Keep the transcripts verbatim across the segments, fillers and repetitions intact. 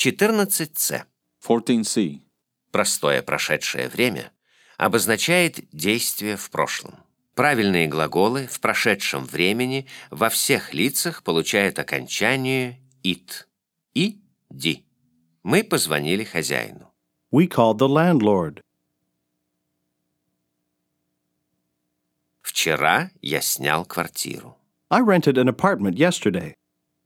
четырнадцать С. fourteen C. Простое прошедшее время обозначает действие в прошлом. Правильные глаголы в прошедшем времени во всех лицах получают окончание «ит» и «ди». Мы позвонили хозяину. We called the landlord. Вчера я снял квартиру. I rented an apartment yesterday.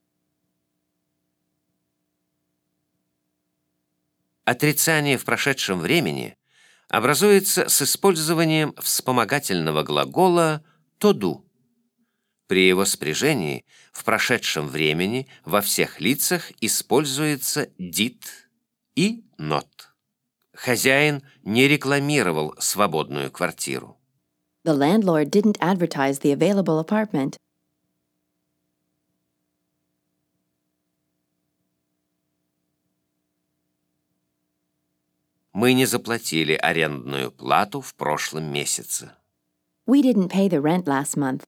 Отрицание в прошедшем времени образуется с использованием вспомогательного глагола «to do». При его спряжении в прошедшем времени во всех лицах используется did и not. Хозяин не рекламировал свободную квартиру. The landlord didn't advertise the available apartment. Мы не заплатили арендную плату в прошлом месяце. We didn't pay the rent last month.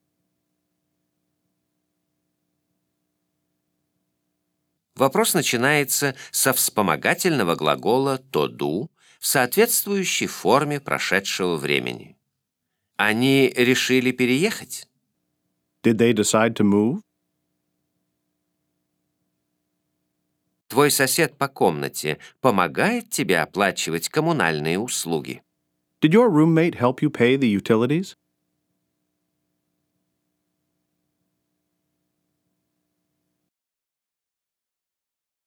Вопрос начинается со вспомогательного глагола to do в соответствующей форме прошедшего времени. Они решили переехать? Did they decide to move? Твой сосед по комнате помогает тебе оплачивать коммунальные услуги? Did your roommate help you pay the utilities?